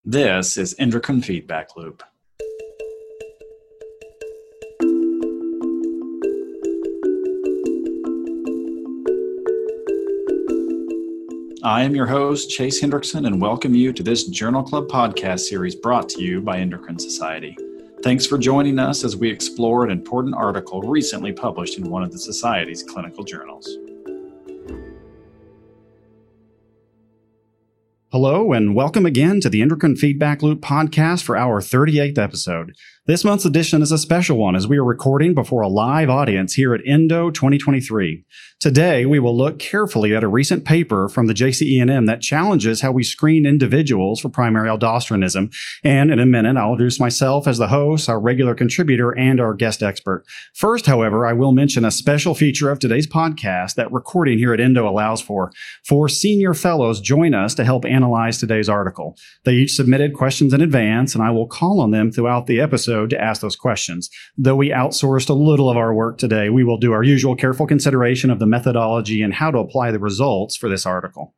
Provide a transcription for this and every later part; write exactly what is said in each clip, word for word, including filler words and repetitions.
This is Endocrine Feedback Loop. I am your host, Chase Hendrickson, and welcome you to this Journal Club podcast series brought to you by Endocrine Society. Thanks for joining us as we explore an important article recently published in one of the Society's clinical journals. Hello, and welcome again to the Endocrine Feedback Loop podcast for our thirty-eighth episode. This month's edition is a special one as we are recording before a live audience here at Endo twenty twenty-three. Today, we will look carefully at a recent paper from the J C E N M that challenges how we screen individuals for primary aldosteronism. And in a minute, I'll introduce myself as the host, our regular contributor, and our guest expert. First, however, I will mention a special feature of today's podcast that recording here at Endo allows for. Four senior fellows join us to help analyze today's article. They each submitted questions in advance, and I will call on them throughout the episode to ask those questions. Though we outsourced a little of our work today, we will do our usual careful consideration of the methodology and how to apply the results for this article.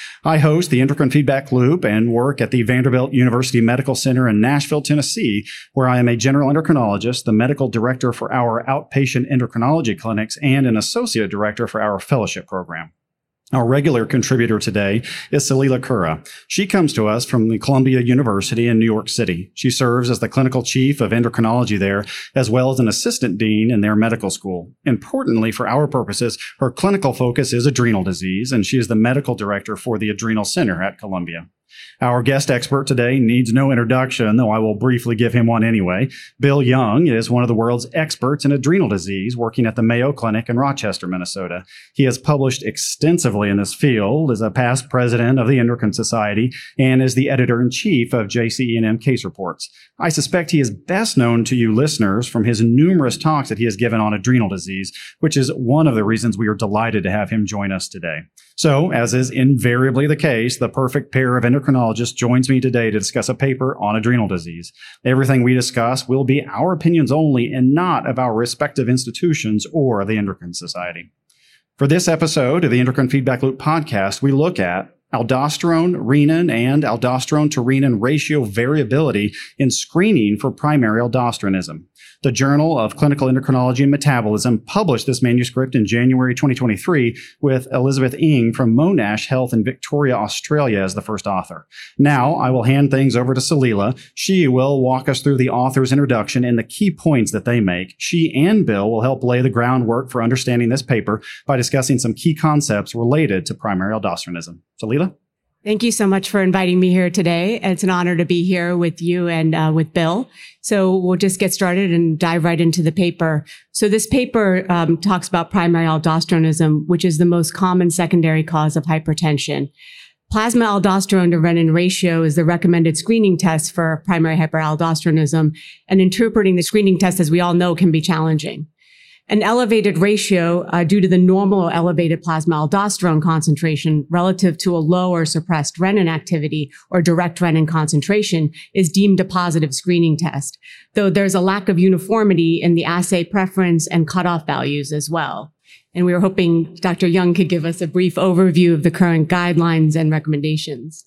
I host the Endocrine Feedback Loop and work at the Vanderbilt University Medical Center in Nashville, Tennessee, where I am a general endocrinologist, the medical director for our outpatient endocrinology clinics, and an associate director for our fellowship program. Our regular contributor today is Salila Kura. She comes to us from the Columbia University in New York City. She serves as the clinical chief of endocrinology there, as well as an assistant dean in their medical school. Importantly, for our purposes, her clinical focus is adrenal disease, and she is the medical director for the Adrenal Center at Columbia. Our guest expert today needs no introduction, though I will briefly give him one anyway. Bill Young is one of the world's experts in adrenal disease, working at the Mayo Clinic in Rochester, Minnesota. He has published extensively in this field, is a past president of the Endocrine Society, and is the editor-in-chief of J C E N M Case Reports. I suspect he is best known to you listeners from his numerous talks that he has given on adrenal disease, which is one of the reasons we are delighted to have him join us today. So, as is invariably the case, the perfect pair of endocrinologists joins me today to discuss a paper on adrenal disease. Everything we discuss will be our opinions only and not of our respective institutions or the Endocrine Society. For this episode of the Endocrine Feedback Loop podcast, we look at aldosterone, renin, and aldosterone to renin ratio variability in screening for primary aldosteronism. The Journal of Clinical Endocrinology and Metabolism published this manuscript in January twenty twenty-three with Elizabeth Ng from Monash Health in Victoria, Australia as the first author. Now, I will hand things over to Salila. She will walk us through the author's introduction and the key points that they make. She and Bill will help lay the groundwork for understanding this paper by discussing some key concepts related to primary aldosteronism. Salila? Thank you so much for inviting me here today. It's an honor to be here with you and uh, with Bill. So we'll just get started and dive right into the paper. So this paper um, talks about primary aldosteronism, which is the most common secondary cause of hypertension. Plasma aldosterone to renin ratio is the recommended screening test for primary hyperaldosteronism, and interpreting the screening test, as we all know, can be challenging. An elevated ratio uh, due to the normal or elevated plasma aldosterone concentration relative to a low or suppressed renin activity or direct renin concentration is deemed a positive screening test, though there's a lack of uniformity in the assay preference and cutoff values as well. And we were hoping Doctor Young could give us a brief overview of the current guidelines and recommendations.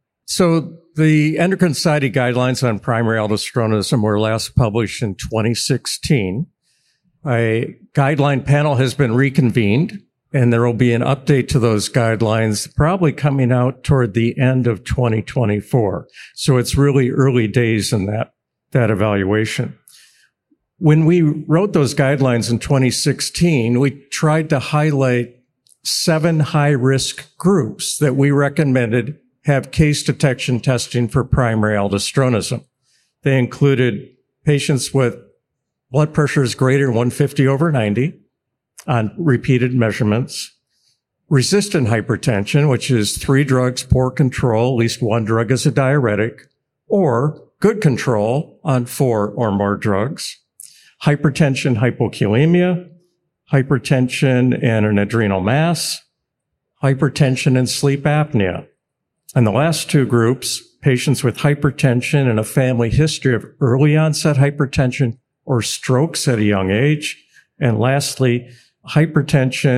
So the Endocrine Society guidelines on primary aldosteronism were last published in twenty sixteen. A guideline panel has been reconvened, and there will be an update to those guidelines probably coming out toward the end of twenty twenty-four. So it's really early days in that, that evaluation. When we wrote those guidelines in twenty sixteen, we tried to highlight seven high-risk groups that we recommended have case detection testing for primary aldosteronism. They included patients with blood pressure is greater than one fifty over ninety on repeated measurements. Resistant hypertension, which is three drugs, poor control, at least one drug as a diuretic, or good control on four or more drugs. Hypertension, hypokalemia, hypertension and an adrenal mass, hypertension and sleep apnea. And the last two groups, patients with hypertension and a family history of early onset hypertension or strokes at a young age. And lastly, hypertension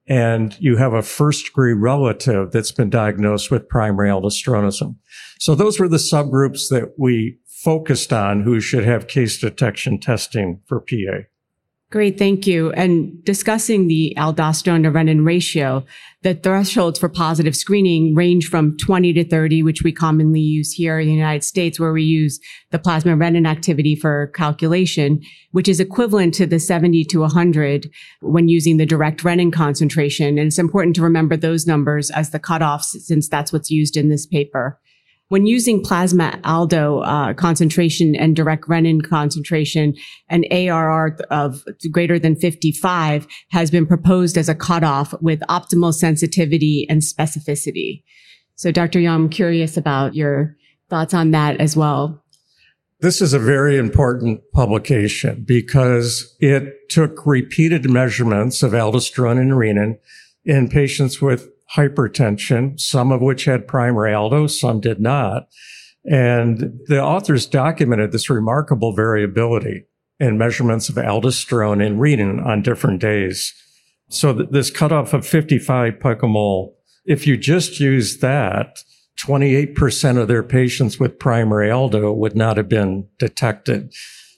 and you have a first-degree relative that's been diagnosed with primary aldosteronism. So those were the subgroups that we focused on who should have case detection testing for P A. Great, thank you. And discussing the aldosterone to renin ratio, the thresholds for positive screening range from twenty to thirty, which we commonly use here in the United States, where we use the plasma renin activity for calculation, which is equivalent to the seventy to one hundred when using the direct renin concentration. And it's important to remember those numbers as the cutoffs, since that's what's used in this paper. When using plasma aldo uh, concentration and direct renin concentration, an A R R of greater than fifty-five has been proposed as a cutoff with optimal sensitivity and specificity. So, Doctor Young, I'm curious about your thoughts on that as well. This is a very important publication because it took repeated measurements of aldosterone and renin in patients with hypertension, some of which had primary aldo, some did not. And the authors documented this remarkable variability in measurements of aldosterone and renin on different days. So th- this cutoff of fifty-five picomole, if you just use that, twenty-eight percent of their patients with primary aldo would not have been detected.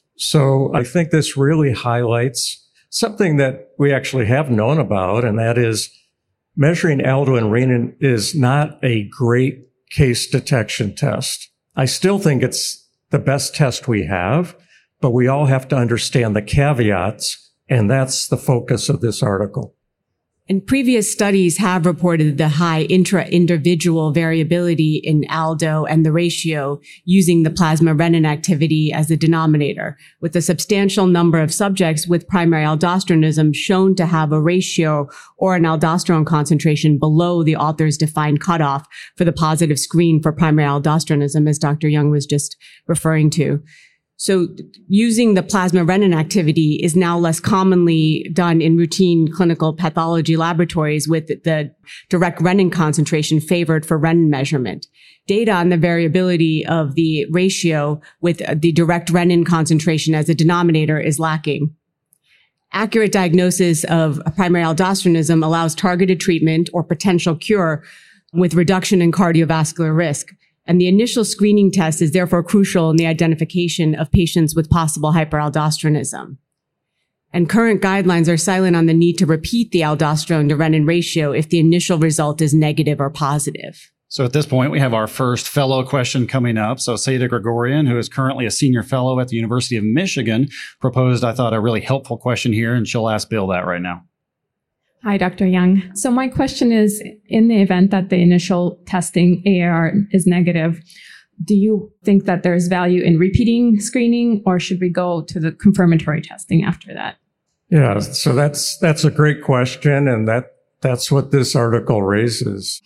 So I think this really highlights something that we actually have known about, and that is measuring aldo and renin is not a great case detection test. I still think it's the best test we have, but we all have to understand the caveats, and that's the focus of this article. And previous studies have reported the high intra-individual variability in aldo and the ratio using the plasma renin activity as the denominator, with a substantial number of subjects with primary aldosteronism shown to have a ratio or an aldosterone concentration below the author's defined cutoff for the positive screen for primary aldosteronism, as Doctor Young was just referring to. So using the plasma renin activity is now less commonly done in routine clinical pathology laboratories, with the direct renin concentration favored for renin measurement. Data on the variability of the ratio with the direct renin concentration as a denominator is lacking. Accurate diagnosis of primary aldosteronism allows targeted treatment or potential cure with reduction in cardiovascular risk. And the initial screening test is therefore crucial in the identification of patients with possible hyperaldosteronism. And current guidelines are silent on the need to repeat the aldosterone to renin ratio if the initial result is negative or positive. So at this point, we have our first fellow question coming up. So Seda Gregorian, who is currently a senior fellow at the University of Michigan, proposed, I thought, a really helpful question here, and she'll ask Bill that right now. Hi, Doctor Young. So my question is, in the event that the initial testing A R R is negative, do you think that there's value in repeating screening, or should we go to the confirmatory testing after that? Yeah, so that's that's a great question, and that that's what this article raises.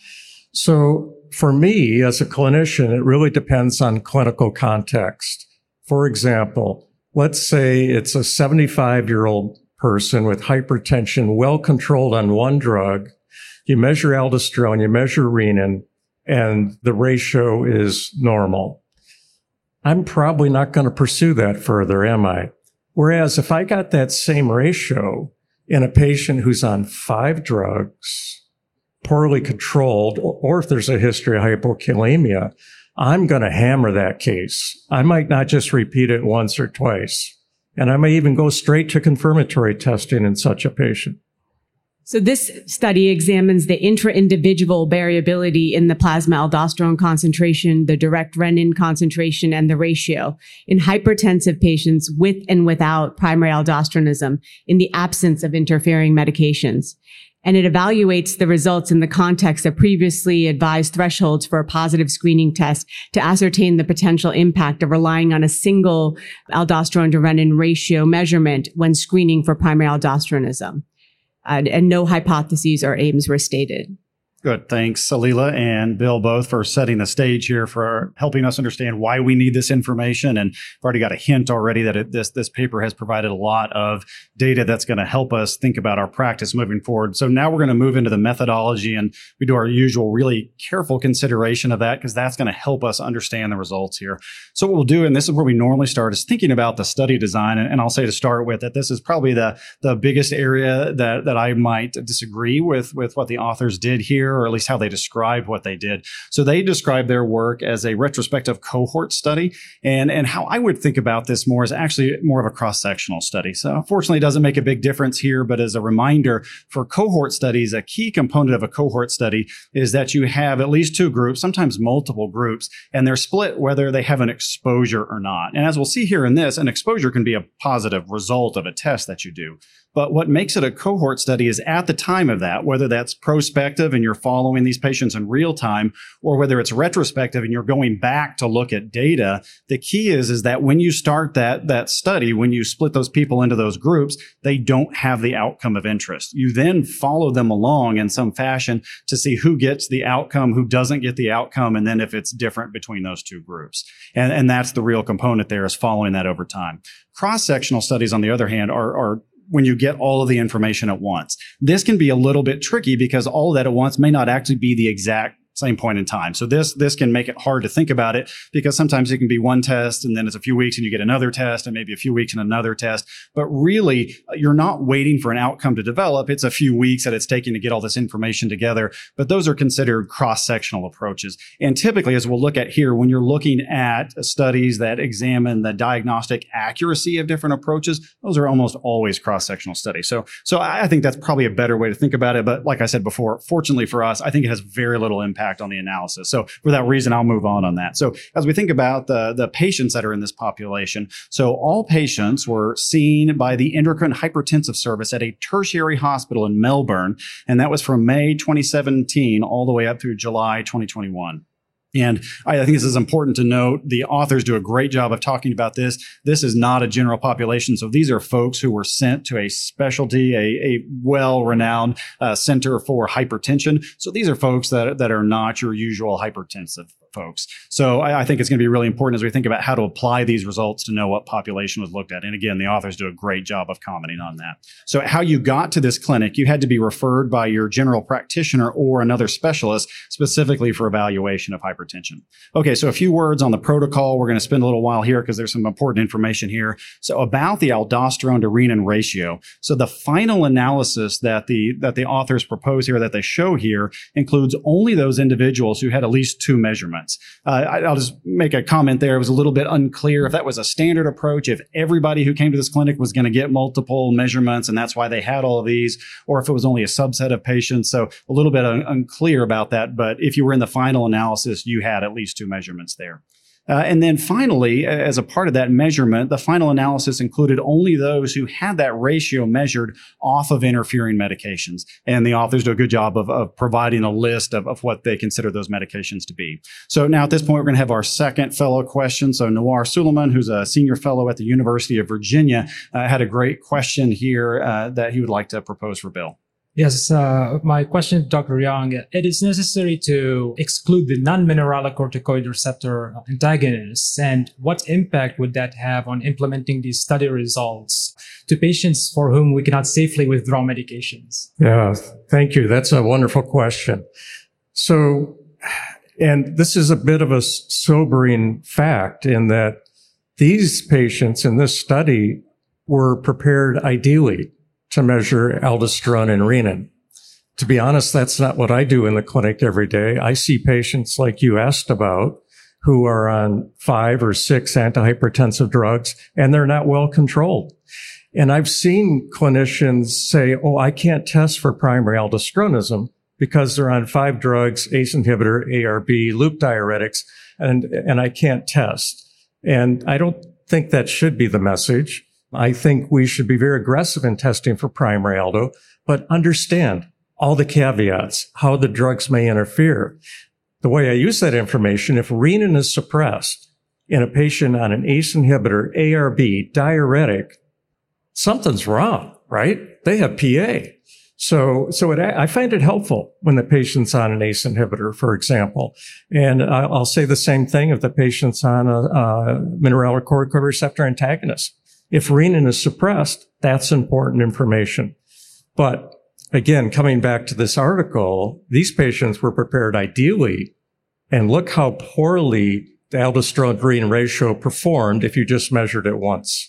So for me, as a clinician, it really depends on clinical context. For example, let's say it's a seventy-five-year-old person with hypertension, well controlled on one drug. You measure aldosterone, you measure renin, and the ratio is normal. I'm probably not going to pursue that further, am I? Whereas if I got that same ratio in a patient who's on five drugs, poorly controlled, or, or if there's a history of hypokalemia, I'm going to hammer that case. I might not just repeat it once or twice. And I may even go straight to confirmatory testing in such a patient. So this study examines the intra-individual variability in the plasma aldosterone concentration, the direct renin concentration, and the ratio in hypertensive patients with and without primary aldosteronism in the absence of interfering medications. And it evaluates the results in the context of previously advised thresholds for a positive screening test to ascertain the potential impact of relying on a single aldosterone to renin ratio measurement when screening for primary aldosteronism. Uh, and no hypotheses or aims were stated. Good. Thanks, Salila and Bill, both for setting the stage here, for helping us understand why we need this information. And we've already got a hint already that it, this, this paper has provided a lot of data that's going to help us think about our practice moving forward. So now we're going to move into the methodology, and we do our usual really careful consideration of that, because that's going to help us understand the results here. So what we'll do, and this is where we normally start, is thinking about the study design. And, and I'll say to start with that this is probably the, the biggest area that, that I might disagree with, with what the authors did here, or at least how they described what they did. So they described their work as a retrospective cohort study. And, and how I would think about this more is actually more of a cross-sectional study. So unfortunately, it doesn't make a big difference here, but as a reminder, for cohort studies, a key component of a cohort study is that you have at least two groups, sometimes multiple groups, and they're split whether they have an exposure or not. And as we'll see here in this, an exposure can be a positive result of a test that you do. But what makes it a cohort study is at the time of that, whether that's prospective and you're following these patients in real time, or whether it's retrospective and you're going back to look at data, the key is, is that when you start that, that study, when you split those people into those groups, they don't have the outcome of interest. You then follow them along in some fashion to see who gets the outcome, who doesn't get the outcome, and then if it's different between those two groups. And, and that's the real component there, is following that over time. Cross-sectional studies, on the other hand, are, are when you get all of the information at once. This can be a little bit tricky because all of that at once may not actually be the exact same point in time. So this, this can make it hard to think about it, because sometimes it can be one test and then it's a few weeks and you get another test, and maybe a few weeks and another test. But really, you're not waiting for an outcome to develop. It's a few weeks that it's taking to get all this information together. But those are considered cross-sectional approaches. And typically, as we'll look at here, when you're looking at studies that examine the diagnostic accuracy of different approaches, those are almost always cross-sectional studies. So, so I think that's probably a better way to think about it. But like I said before, fortunately for us, I think it has very little impact on the analysis. So for that reason, I'll move on on that. So as we think about the, the patients that are in this population, so all patients were seen by the Endocrine Hypertensive Service at a tertiary hospital in Melbourne. And that was from May twenty seventeen all the way up through July twenty twenty-one. And I think this is important to note. The authors do a great job of talking about this. This is not a general population. So these are folks who were sent to a specialty, a, a well-renowned uh, center for hypertension. So these are folks that, that are not your usual hypertensive folks. So I, I think it's going to be really important as we think about how to apply these results to know what population was looked at. And again, the authors do a great job of commenting on that. So how you got to this clinic, you had to be referred by your general practitioner or another specialist specifically for evaluation of hypertension. Okay, so a few words on the protocol. We're going to spend a little while here because there's some important information here. So about the aldosterone to renin ratio. So the final analysis that the, that the authors propose here, that they show here, includes only those individuals who had at least two measurements. Uh, I, I'll just make a comment there. It was a little bit unclear if that was a standard approach, if everybody who came to this clinic was going to get multiple measurements and that's why they had all of these, or if it was only a subset of patients. So a little bit un- unclear about that. But if you were in the final analysis, you had at least two measurements there. Uh, and then finally, as a part of that measurement, the final analysis included only those who had that ratio measured off of interfering medications. And the authors do a good job of, of providing a list of, of what they consider those medications to be. So now at this point, we're going to have our second fellow question. So Nawar Suleiman, who's a senior fellow at the University of Virginia, uh, had a great question here uh, that he would like to propose for Bill. Yes, uh, my question, Doctor Young, it is necessary to exclude the non-mineralocorticoid receptor antagonists, and what impact would that have on implementing these study results to patients for whom we cannot safely withdraw medications? Yeah, thank you. That's a wonderful question. So, and this is a bit of a sobering fact in that these patients in this study were prepared ideally to measure aldosterone and renin. To be honest, that's not what I do in the clinic every day. I see patients like you asked about who are on five or six antihypertensive drugs, and they're not well controlled. And I've seen clinicians say, oh, I can't test for primary aldosteronism because they're on five drugs, A C E inhibitor, A R B, loop diuretics, and, and I can't test. And I don't think that should be the message. I think we should be very aggressive in testing for primary aldo, but understand all the caveats, how the drugs may interfere. The way I use that information, if renin is suppressed in a patient on an A C E inhibitor, A R B, diuretic, something's wrong, right? They have P A. So, so it, I find it helpful when the patient's on an A C E inhibitor, for example. And I'll say the same thing if the patient's on a, a mineralocorticoid receptor antagonist. If renin is suppressed, that's important information. But again, coming back to this article, these patients were prepared ideally, and look how poorly the aldosterone-renin ratio performed if you just measured it once.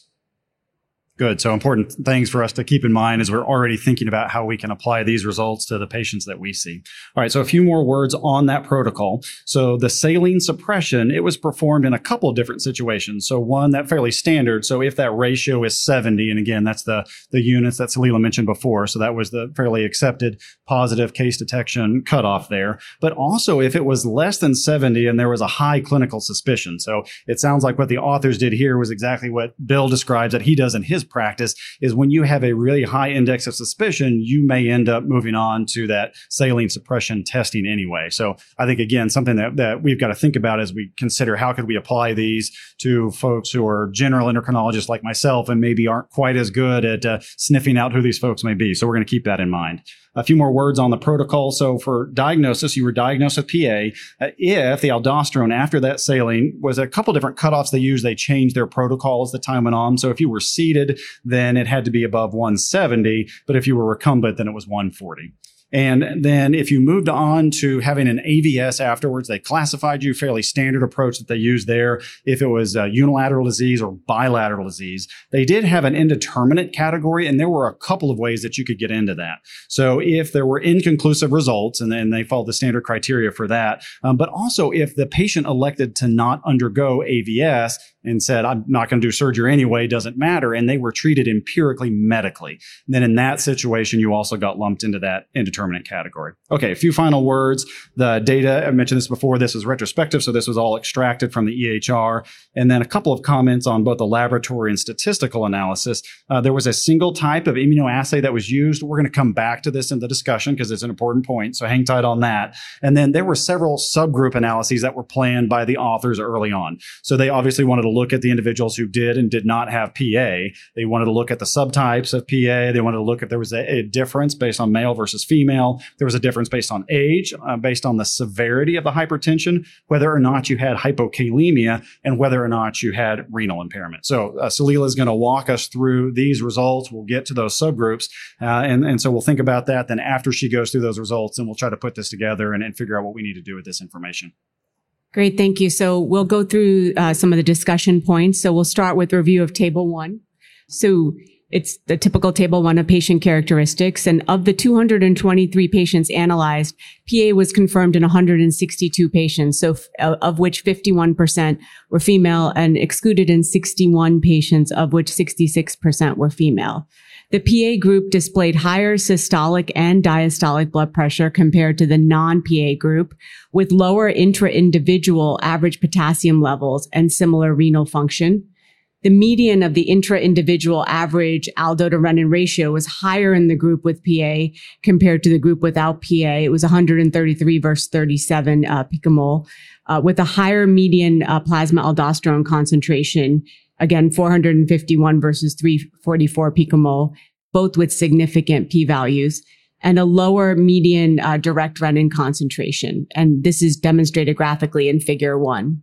Good. So important things for us to keep in mind as we're already thinking about how we can apply these results to the patients that we see. All right. So a few more words on that protocol. So the saline suppression, it was performed in a couple of different situations. So one, that fairly standard. So if that ratio is seventy, and again, that's the, the units that Salila mentioned before. So that was the fairly accepted positive case detection cutoff there. But also if it was less than seventy and there was a high clinical suspicion. So it sounds like what the authors did here was exactly what Bill describes that he does in his practice, is when you have a really high index of suspicion, you may end up moving on to that saline suppression testing anyway. So I think, again, something that, that we've got to think about as we consider how could we apply these to folks who are general endocrinologists like myself and maybe aren't quite as good at uh, sniffing out who these folks may be. So we're going to keep that in mind. A few more words on the protocol. So for diagnosis, you were diagnosed with P A. Uh, if the aldosterone after that saline was a couple different cutoffs they used, they changed their protocol as the time went on. So if you were seated, then it had to be above one seventy. But if you were recumbent, then it was one forty. And then if you moved on to having an A V S afterwards, they classified you, fairly standard approach that they used there. If it was uh, unilateral disease or bilateral disease, they did have an indeterminate category, and there were a couple of ways that you could get into that. So if there were inconclusive results, and then they followed the standard criteria for that, um, but also if the patient elected to not undergo A V S and said, I'm not going to do surgery anyway, doesn't matter, and they were treated empirically medically, then in that situation, you also got lumped into that indeterminate category. Okay, a few final words. The data, I mentioned this before, this is retrospective, so this was all extracted from the E H R. And then a couple of comments on both the laboratory and statistical analysis. Uh, there was a single type of immunoassay that was used. We're going to come back to this in the discussion because it's an important point, so hang tight on that. And then there were several subgroup analyses that were planned by the authors early on. So they obviously wanted to look at the individuals who did and did not have P A. They wanted to look at the subtypes of P A. They wanted to look if there was a, a difference based on male versus female. There was a difference based on age, uh, based on the severity of the hypertension, whether or not you had hypokalemia, and whether or not you had renal impairment. So uh, Salila is going to walk us through these results. We'll get to those subgroups. Uh, and, and so we'll think about that. Then after she goes through those results, and we'll try to put this together and, and figure out what we need to do with this information. Great. Thank you. So we'll go through uh, some of the discussion points. So we'll start with review of table one. So it's the typical table one of patient characteristics. And of the two hundred twenty-three patients analyzed, P A was confirmed in one hundred sixty-two patients. So f- of which fifty-one percent were female, and excluded in sixty-one patients, of which sixty-six percent were female. The P A group displayed higher systolic and diastolic blood pressure compared to the non-P A group, with lower intra-individual average potassium levels and similar renal function. The median of the intra-individual average aldo to renin ratio was higher in the group with P A compared to the group without P A. It was one hundred thirty-three versus thirty-seven uh, picomole, uh, with a higher median uh, plasma aldosterone concentration. Again, four hundred fifty-one versus three forty-four picomole, both with significant p-values, and a lower median uh, direct renin concentration. And this is demonstrated graphically in figure one.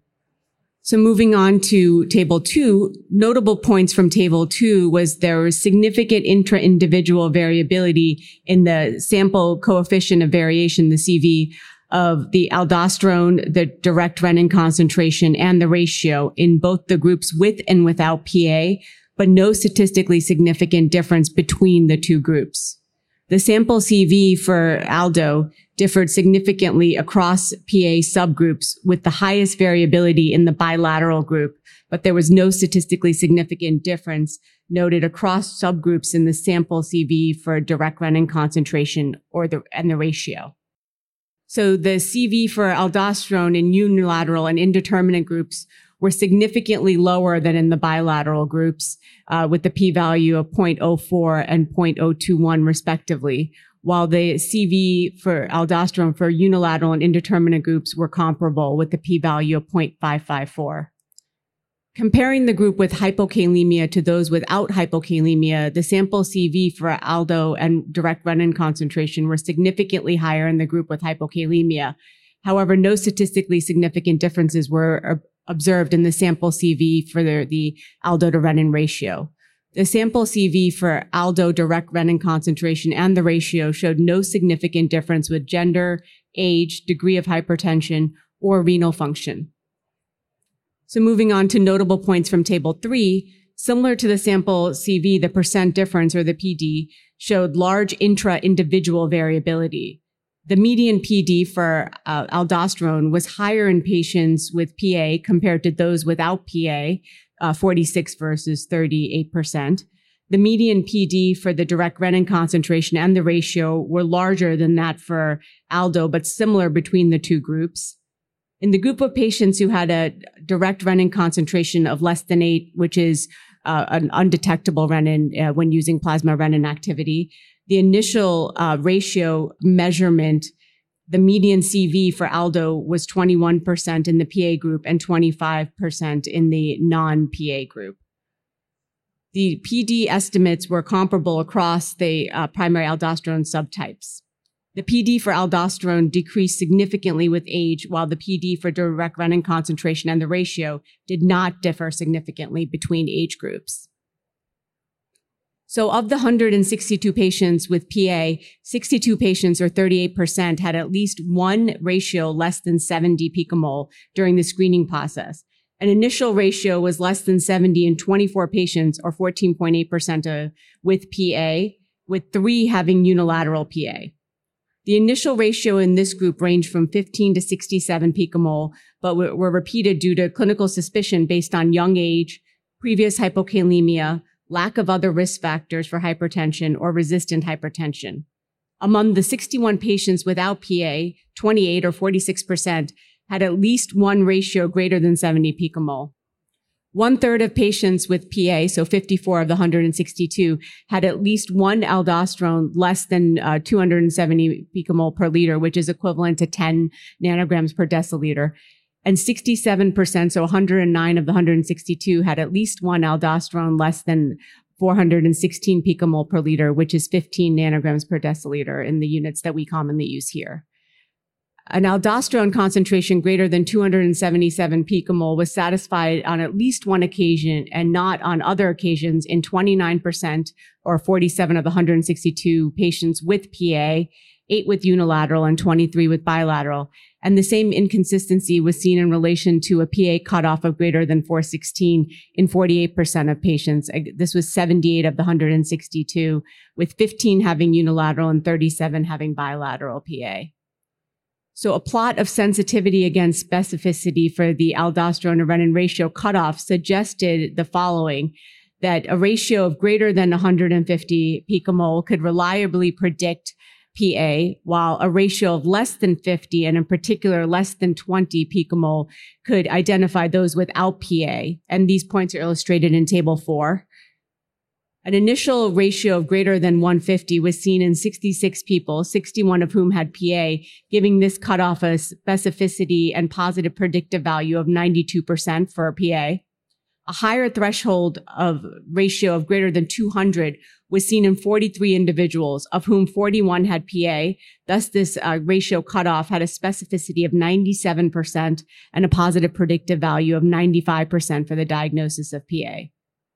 So moving on to table two, notable points from table two was there was significant intra-individual variability in the sample coefficient of variation, the C V, of the aldosterone, the direct renin concentration, and the ratio in both the groups with and without P A, but no statistically significant difference between the two groups. The sample C V for aldo differed significantly across P A subgroups, with the highest variability in the bilateral group, but there was no statistically significant difference noted across subgroups in the sample C V for direct renin concentration or the, and the ratio. So the C V for aldosterone in unilateral and indeterminate groups were significantly lower than in the bilateral groups, uh, with the p-value of zero point zero four and zero point zero two one respectively, while the C V for aldosterone for unilateral and indeterminate groups were comparable with the p-value of zero point five five four. Comparing the group with hypokalemia to those without hypokalemia, the sample C V for aldo and direct renin concentration were significantly higher in the group with hypokalemia. However, no statistically significant differences were observed in the sample C V for the, the aldo to renin ratio. The sample C V for aldo direct renin concentration and the ratio showed no significant difference with gender, age, degree of hypertension, or renal function. So moving on to notable points from table three, similar to the sample C V, the percent difference, or the P D, showed large intra-individual variability. The median P D for uh, aldosterone was higher in patients with P A compared to those without P A, uh, forty-six versus thirty-eight percent. The median P D for the direct renin concentration and the ratio were larger than that for aldo, but similar between the two groups. In the group of patients who had a direct renin concentration of less than eight, which is uh, an undetectable renin uh, when using plasma renin activity, the initial uh, ratio measurement, the median C V for aldo was twenty-one percent in the P A group and twenty-five percent in the non-P A group. The P D estimates were comparable across the uh, primary aldosterone subtypes. The P D for aldosterone decreased significantly with age, while the P D for direct renin concentration and the ratio did not differ significantly between age groups. So of the one hundred sixty-two patients with P A, sixty-two patients, or thirty-eight percent, had at least one ratio less than seventy picomole during the screening process. An initial ratio was less than seventy in twenty-four patients, or fourteen point eight percent uh, with P A, with three having unilateral P A. The initial ratio in this group ranged from fifteen to sixty-seven picomole, but were, were repeated due to clinical suspicion based on young age, previous hypokalemia, lack of other risk factors for hypertension, or resistant hypertension. Among the sixty-one patients without P A, twenty-eight or forty-six percent had at least one ratio greater than seventy picomole. One third of patients with P A, so fifty-four of the one hundred sixty-two, had at least one aldosterone less than uh, two hundred seventy picomole per liter, which is equivalent to ten nanograms per deciliter. And sixty-seven percent, so one hundred nine of the one hundred sixty-two, had at least one aldosterone less than four hundred sixteen picomole per liter, which is fifteen nanograms per deciliter in the units that we commonly use here. An aldosterone concentration greater than two hundred seventy-seven picomole was satisfied on at least one occasion and not on other occasions in twenty-nine percent, or forty-seven of the one hundred sixty-two patients with P A, eight with unilateral and twenty-three with bilateral. And the same inconsistency was seen in relation to a P A cutoff of greater than four sixteen in forty-eight percent of patients. This was seventy-eight of the one hundred sixty-two, with fifteen having unilateral and thirty-seven having bilateral P A. So a plot of sensitivity against specificity for the aldosterone to renin ratio cutoff suggested the following, that a ratio of greater than one hundred fifty picomole could reliably predict P A, while a ratio of less than fifty, and in particular less than twenty picomole, could identify those without P A. And these points are illustrated in table four. An initial ratio of greater than one hundred fifty was seen in sixty-six people, sixty-one of whom had P A, giving this cutoff a specificity and positive predictive value of ninety-two percent for P A. A higher threshold of ratio of greater than two hundred was seen in forty-three individuals, of whom forty-one had P A. Thus, this uh, ratio cutoff had a specificity of ninety-seven percent and a positive predictive value of ninety-five percent for the diagnosis of P A.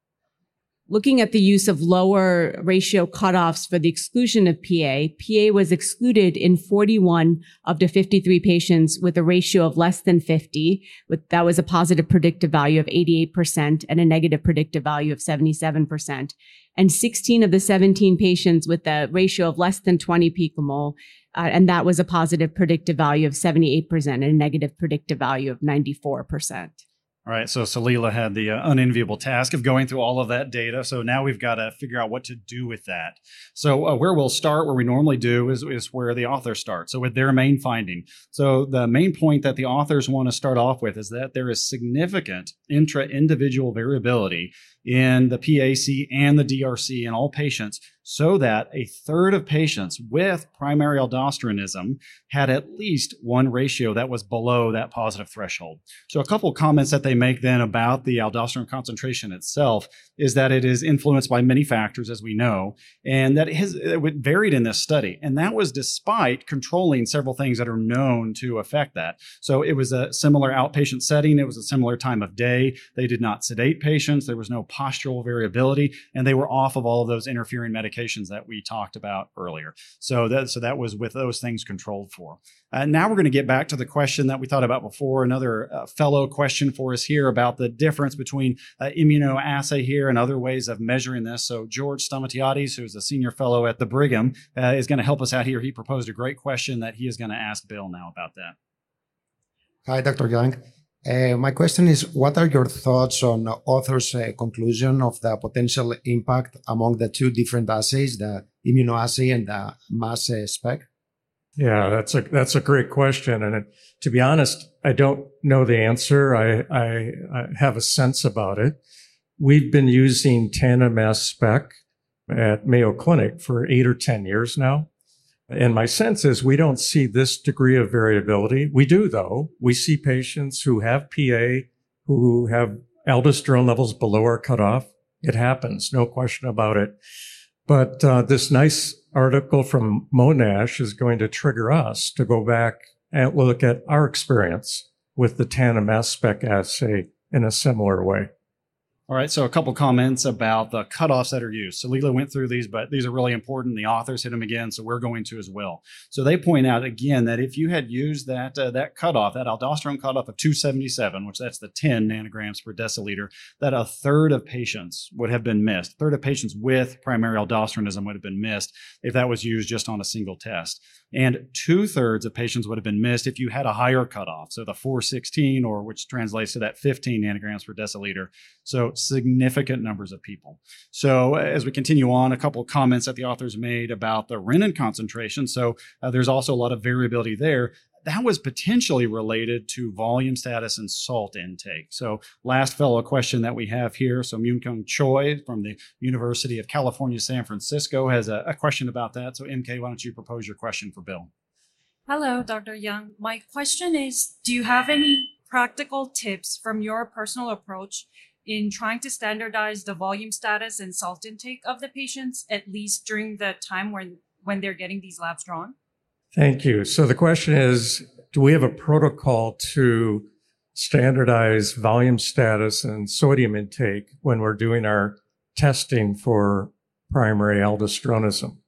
Looking at the use of lower ratio cutoffs for the exclusion of P A, P A was excluded in forty-one of the fifty-three patients with a ratio of less than fifty. With, that was a positive predictive value of eighty-eight percent and a negative predictive value of seventy-seven percent. And sixteen of the seventeen patients with a ratio of less than twenty picomole, uh, and that was a positive predictive value of seventy-eight percent and a negative predictive value of ninety-four percent. All right, so Salila had the uh, unenviable task of going through all of that data. So now we've got to figure out what to do with that. So uh, where we'll start, where we normally do, is, is where the author starts. So with their main finding. So the main point that the authors want to start off with is that there is significant intra-individual variability in the P A C and the D R C in all patients so that a third of patients with primary aldosteronism had at least one ratio that was below that positive threshold. So a couple of comments that they make then about the aldosterone concentration itself is that it is influenced by many factors, as we know, and that it, has, it varied in this study. And that was despite controlling several things that are known to affect that. So it was a similar outpatient setting. It was a similar time of day. They did not sedate patients. There was no postural variability, and they were off of all of those interfering medications that we talked about earlier. So that, so that was with those things controlled for. Uh, now we're going to get back to the question that we thought about before, another uh, fellow question for us here about the difference between uh, immunoassay here and other ways of measuring this. So George Stamatiadis, who is a senior fellow at the Brigham, uh, is going to help us out here. He proposed a great question that he is going to ask Bill now about that. Hi, Doctor Young. Uh, my question is, what are your thoughts on authors' uh, conclusion of the potential impact among the two different assays, the immunoassay and the mass uh, spec? Yeah, that's a that's a great question, and it, to be honest, I don't know the answer. I, I I have a sense about it. We've been using Tandem Mass Spec at Mayo Clinic for eight or ten years now, and my sense is we don't see this degree of variability. We do, though. We see patients who have P A who have aldosterone levels below our cutoff. It happens, no question about it. But uh, this nice article from Monash is going to trigger us to go back and look at our experience with the Tandem Mass Spec assay in a similar way. All right, so a couple comments about the cutoffs that are used. So Leela went through these, but these are really important. The authors hit them again, so we're going to as well. So they point out again that if you had used that uh, that cutoff, that aldosterone cutoff of two seventy-seven, which that's the ten nanograms per deciliter, that a third of patients would have been missed. A third of patients with primary aldosteronism would have been missed if that was used just on a single test. And two thirds of patients would have been missed if you had a higher cutoff, so the four sixteen, or which translates to that fifteen nanograms per deciliter. So significant numbers of people. So as we continue on, a couple of comments that the authors made about the renin concentration. So uh, there's also a lot of variability there. That was potentially related to volume status and salt intake. So last fellow question that we have here. So Myung-Kung Choi from the University of California, San Francisco has a, a question about that. So M K, why don't you propose your question for Bill? Hello, Doctor Young. My question is, do you have any practical tips from your personal approach in trying to standardize the volume status and salt intake of the patients, at least during the time when, when they're getting these labs drawn? Thank you. So the question is, do we have a protocol to standardize volume status and sodium intake when we're doing our testing for primary aldosteronism?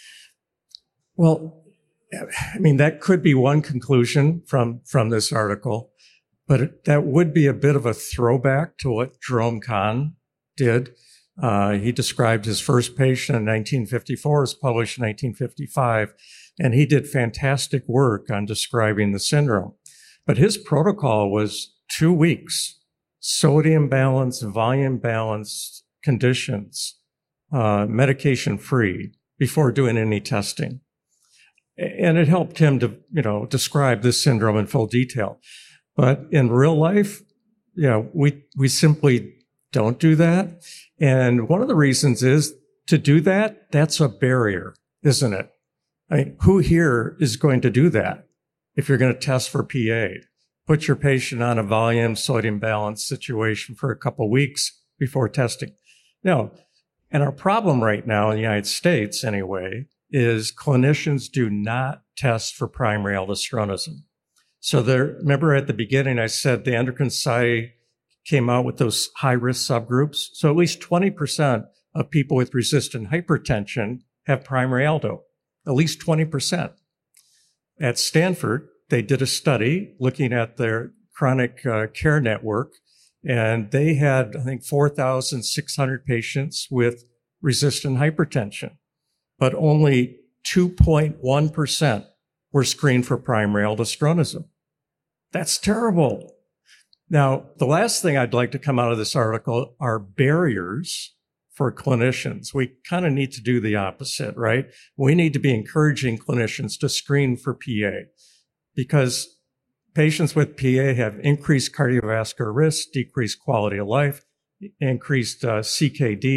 Well, I mean, that could be one conclusion from, from this article, but it, that would be a bit of a throwback to what Jerome Kahn did. Uh, he described his first patient in nineteen fifty-four, it was published in nineteen fifty-five, and he did fantastic work on describing the syndrome. But his protocol was two weeks, sodium balance, volume balance conditions, uh, medication free before doing any testing. And it helped him to, you know, describe this syndrome in full detail. But in real life, you know, we, we simply don't do that. And one of the reasons is to do that, that's a barrier, isn't it? I mean, who here is going to do that if you're going to test for P A? Put your patient on a volume sodium balance situation for a couple of weeks before testing. No. And our problem right now in the United States, anyway, is clinicians do not test for primary aldosteronism. So there, remember at the beginning, I said the endocrine society came out with those high-risk subgroups. So at least twenty percent of people with resistant hypertension have primary aldo, at least twenty percent. At Stanford, they did a study looking at their chronic uh, care network, and they had, I think, four thousand six hundred patients with resistant hypertension, but only two point one percent were screened for primary aldosteronism. That's terrible. Now, the last thing I'd like to come out of this article are barriers for clinicians. We kind of need to do the opposite, right? We need to be encouraging clinicians to screen for P A because patients with P A have increased cardiovascular risk, decreased quality of life, increased uh, C K D,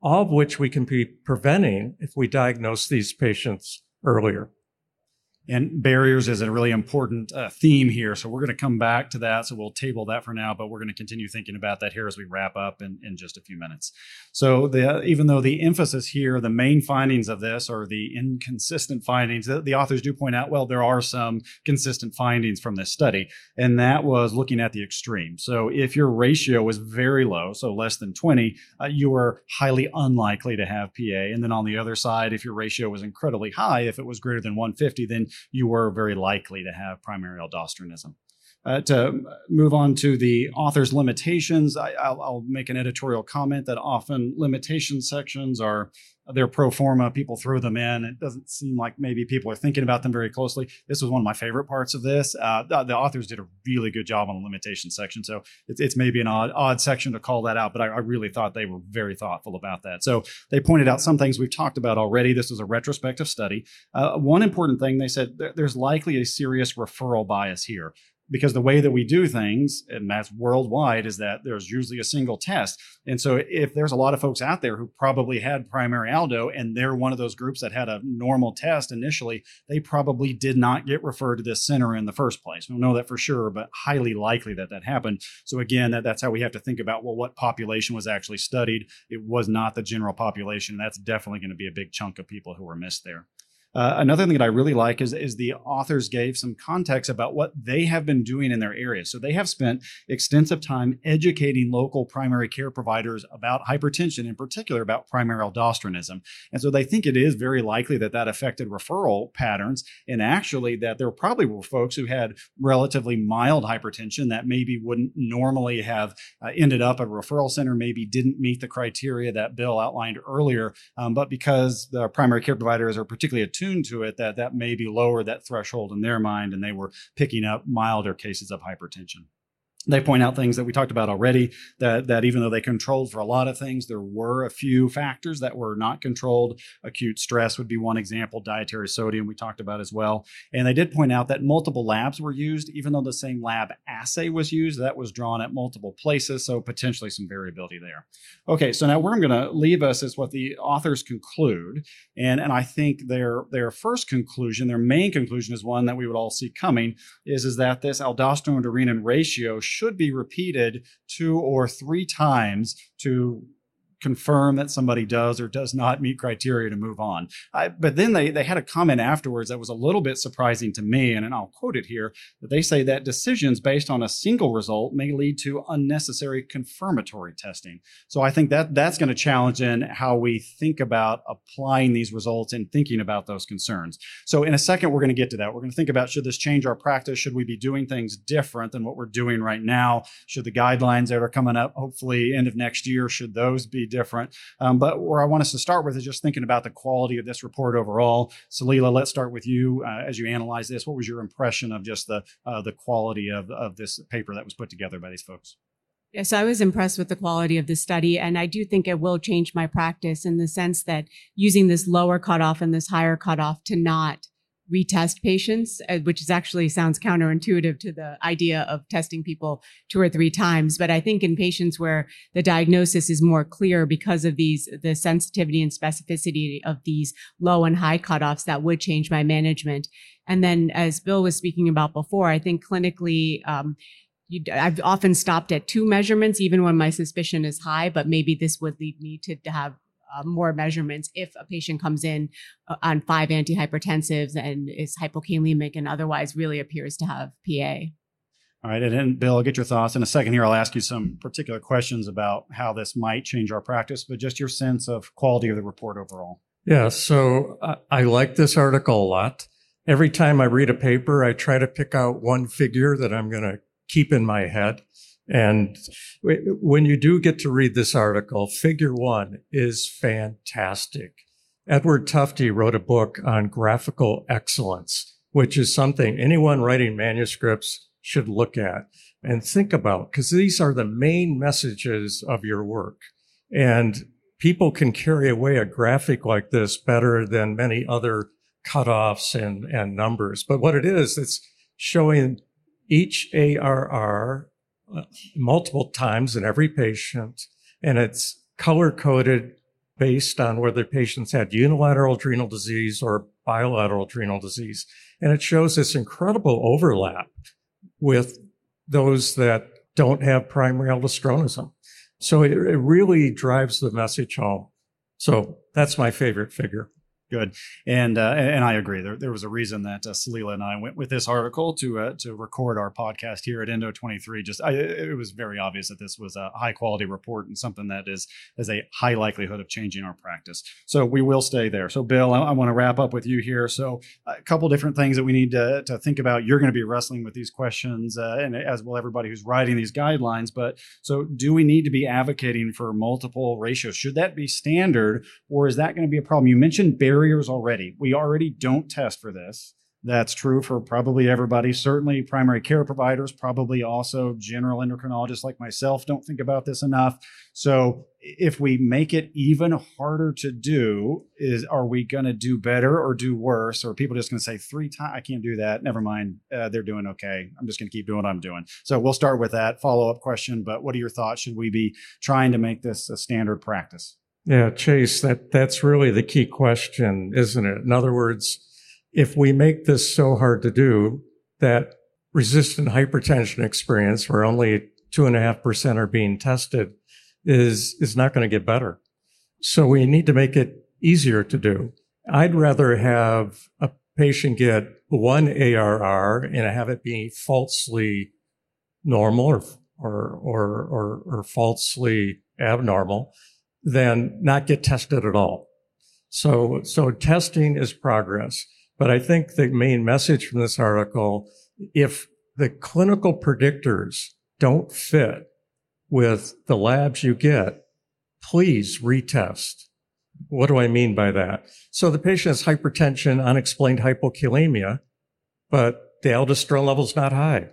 all of which we can be preventing if we diagnose these patients earlier. And barriers is a really important uh, theme here. So we're going to come back to that. So we'll table that for now, but we're going to continue thinking about that here as we wrap up in, in just a few minutes. So the, even though the emphasis here, the main findings of this are the inconsistent findings, the, the authors do point out, well, there are some consistent findings from this study. And that was looking at the extreme. So if your ratio was very low, so less than twenty, uh, you were highly unlikely to have P A. And then on the other side, if your ratio was incredibly high, if it was greater than one fifty, then you were very likely to have primary aldosteronism. Uh, to move on to the author's limitations, I, I'll, I'll make an editorial comment that often limitation sections are, they're pro forma. People throw them in. It doesn't seem like maybe people are thinking about them very closely. This was one of my favorite parts of this. Uh, the, the authors did a really good job on the limitation section. So it's, it's maybe an odd, odd section to call that out, but I, I really thought they were very thoughtful about that. So they pointed out some things we've talked about already. This was a retrospective study. Uh, one important thing, they said there, there's likely a serious referral bias here. Because the way that we do things, and that's worldwide, is that there's usually a single test. And so if there's a lot of folks out there who probably had primary aldo and they're one of those groups that had a normal test initially, they probably did not get referred to this center in the first place. We don't know that for sure, but highly likely that that happened. So again, that, that's how we have to think about, well, what population was actually studied? It was not the general population. That's definitely going to be a big chunk of people who were missed there. Uh, another thing that I really like is, is the authors gave some context about what they have been doing in their area. So they have spent extensive time educating local primary care providers about hypertension, in particular about primary aldosteronism. And so they think it is very likely that that affected referral patterns, and actually that there probably were folks who had relatively mild hypertension that maybe wouldn't normally have uh, ended up at a referral center, maybe didn't meet the criteria that Bill outlined earlier, um, but because the primary care providers are particularly attuned to it, that that maybe lowered that threshold in their mind, and they were picking up milder cases of hypertension. They point out things that we talked about already, that, that even though they controlled for a lot of things, there were a few factors that were not controlled. Acute stress would be one example, dietary sodium we talked about as well. And they did point out that multiple labs were used, even though the same lab assay was used, that was drawn at multiple places, so potentially some variability there. Okay, so now where I'm going to leave us is what the authors conclude. And, and I think their, their first conclusion, their main conclusion is one that we would all see coming, is, is that this aldosterone to renin ratio should be repeated two or three times to confirm that somebody does or does not meet criteria to move on. I, but then they, they had a comment afterwards that was a little bit surprising to me, and, and I'll quote it here, that they say that decisions based on a single result may lead to unnecessary confirmatory testing. So I think that that's going to challenge in how we think about applying these results and thinking about those concerns. So in a second, we're going to get to that. We're going to think about, should this change our practice? Should we be doing things different than what we're doing right now? Should the guidelines that are coming up, hopefully end of next year, should those be different? Um, but where I want us to start with is just thinking about the quality of this report overall. Salila, let's start with you. Uh, as you analyze this, what was your impression of just the uh, the quality of, of this paper that was put together by these folks? Yes, I was impressed with the quality of the study, and I do think it will change my practice in the sense that using this lower cutoff and this higher cutoff to not retest patients, which is actually sounds counterintuitive to the idea of testing people two or three times. But I think in patients where the diagnosis is more clear because of these, the sensitivity and specificity of these low and high cutoffs, that would change my management. And then, as Bill was speaking about before, I think clinically, um, you, I've often stopped at two measurements, even when my suspicion is high, but maybe this would lead me to, to have Uh, more measurements if a patient comes in uh, on five antihypertensives and is hypokalemic and otherwise really appears to have P A. All right. And then, Bill, I'll get your thoughts. In a second here, I'll ask you some particular questions about how this might change our practice, but just your sense of quality of the report overall. Yeah, so I, I like this article a lot. Every time I read a paper, I try to pick out one figure that I'm going to keep in my head. And when you do get to read this article, figure one is fantastic. Edward Tufte wrote a book on graphical excellence, which is something anyone writing manuscripts should look at and think about, because these are the main messages of your work. And people can carry away a graphic like this better than many other cutoffs and, and numbers. But what it is, it's showing each A R R multiple times in every patient, and it's color-coded based on whether patients had unilateral adrenal disease or bilateral adrenal disease. And it shows this incredible overlap with those that don't have primary aldosteronism. So it, it really drives the message home. So that's my favorite figure. Good. And uh, and I agree. There, there was a reason that uh, Salila and I went with this article to uh, to record our podcast here at Endo twenty-three. Just I, it was very obvious that this was a high quality report and something that is has a high likelihood of changing our practice. So we will stay there. So Bill, I, I want to wrap up with you here. So a couple different things that we need to, to think about. You're going to be wrestling with these questions, uh, and as will everybody who's writing these guidelines. But so do we need to be advocating for multiple ratios? Should that be standard, or is that going to be a problem? You mentioned barrier already. We already don't test for this. That's true for probably everybody. Certainly primary care providers, probably also general endocrinologists like myself don't think about this enough. So if we make it even harder to do, is are we going to do better or do worse? Or are people just going to say three times, I can't do that. Never mind. Uh, they're doing okay. I'm just going to keep doing what I'm doing. So we'll start with that follow-up question. But what are your thoughts? Should we be trying to make this a standard practice? Yeah, Chase, that, that's really the key question, isn't it? In other words, if we make this so hard to do, that resistant hypertension experience where only two and a half percent are being tested is, is not going to get better. So we need to make it easier to do. I'd rather have a patient get one A R R and have it be falsely normal or, or, or, or, or falsely abnormal than not get tested at all. So, so testing is progress. But I think the main message from this article, if the clinical predictors don't fit with the labs you get, please retest. What do I mean by that? So the patient has hypertension, unexplained hypokalemia, but the aldosterone level is not high,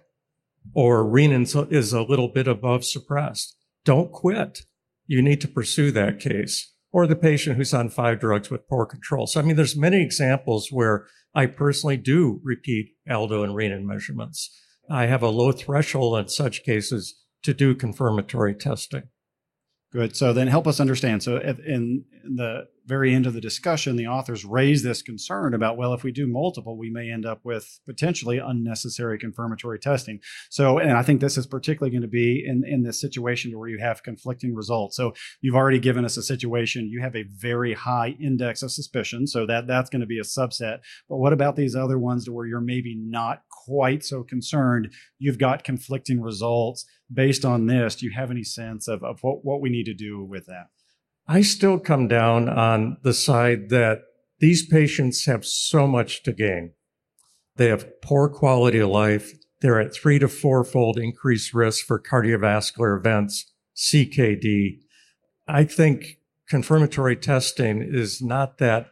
or renin is a little bit above suppressed. Don't quit. You need to pursue that case. Or the patient who's on five drugs with poor control. So, I mean, there's many examples where I personally do repeat aldo and renin measurements. I have a low threshold in such cases to do confirmatory testing. Good. So then help us understand. So in the very end of the discussion, the authors raise this concern about, well, if we do multiple, we may end up with potentially unnecessary confirmatory testing. So, and I think this is particularly going to be in, in this situation where you have conflicting results. So you've already given us a situation. You have a very high index of suspicion. So that that's going to be a subset. But what about these other ones to where you're maybe not quite so concerned? You've got conflicting results. Based on this, do you have any sense of, of what, what we need to do with that? I still come down on the side that these patients have so much to gain. They have poor quality of life. They're at three to four-fold increased risk for cardiovascular events, C K D. I think confirmatory testing is not that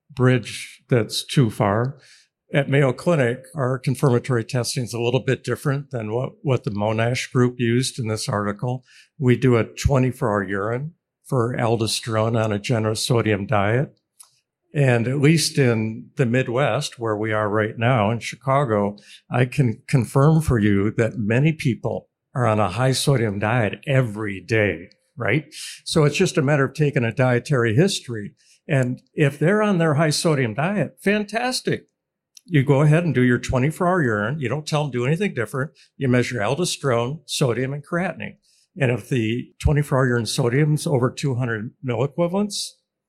bridge that's too far. At Mayo Clinic, our confirmatory testing is a little bit different than what, what the Monash group used in this article. We do a twenty-four hour urine for aldosterone on a generous sodium diet. And at least in the Midwest, where we are right now in Chicago, I can confirm for you that many people are on a high sodium diet every day, right? So it's just a matter of taking a dietary history. And if they're on their high sodium diet, fantastic. You go ahead and do your twenty-four hour urine. You don't tell them to do anything different. You measure aldosterone, sodium, and creatinine. And if the twenty-four hour urine sodium is over two hundred milliequivalents,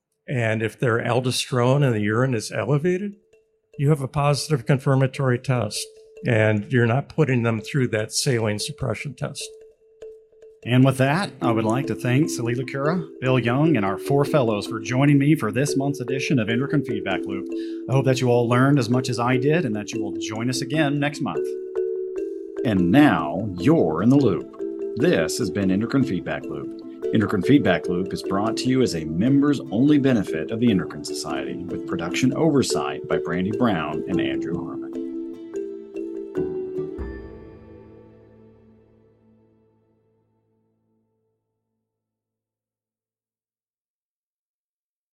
and if their aldosterone in the urine is elevated, you have a positive confirmatory test, and you're not putting them through that saline suppression test. And with that, I would like to thank Salila Cura, Bill Young, and our four fellows for joining me for this month's edition of Endocrine Feedback Loop. I hope that you all learned as much as I did and that you will join us again next month. And now, you're in the loop. This has been Endocrine Feedback Loop. Endocrine Feedback Loop is brought to you as a members-only benefit of the Endocrine Society, with production oversight by Brandy Brown and Andrew Harmon.